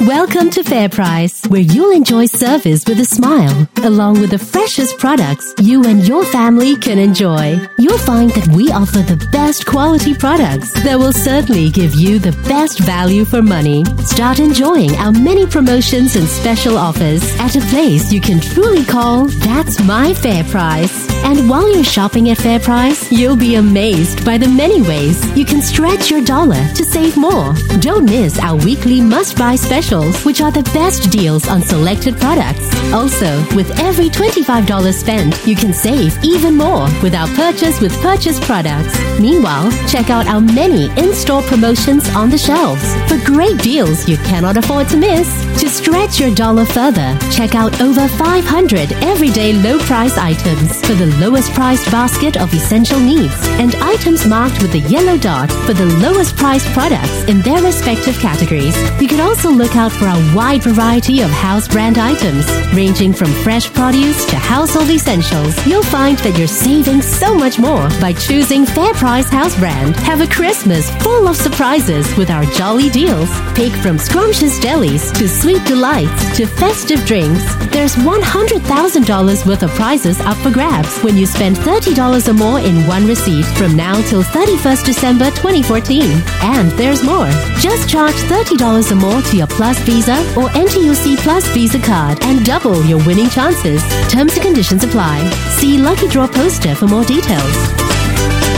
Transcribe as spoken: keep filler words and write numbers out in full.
Welcome to Fair Price, where you'll enjoy service with a smile, along with the freshest products you and your family can enjoy. You'll find that we offer the best quality products that will certainly give you the best value for money. Start enjoying our many promotions and special offers at a place you can truly call That's My Fair Price. And while you're shopping at Fair Price, you'll be amazed by the many ways you can stretch your dollar to save more. Don't miss our weekly must-buy specials, which are the best deals on selected products. Also, with every twenty-five dollars spent, you can save even more with our Purchase with Purchase products. Meanwhile, check out our many in-store promotions on the shelves for great deals you cannot afford to miss. To stretch your dollar further, check out over five hundred everyday low-price items for the lowest priced basket of essential needs, and items marked with the yellow dot for the lowest priced products in their respective categories. You can also look out for our wide variety of house brand items, ranging from fresh produce to household essentials. You'll find that you're saving so much more by choosing Fair Price House Brand. Have a Christmas full of surprises with our jolly deals. Pick from scrumptious delis to sweet delights to festive drinks. There's one hundred thousand dollars worth of prizes up for grabs when you spend thirty dollars or more in one receipt from now till thirty-first December twenty fourteen. And there's more. Just charge thirty dollars or more to your Plus Visa or N T U C Plus Visa card and double your winning chances. Terms and conditions apply. See Lucky Draw poster for more details.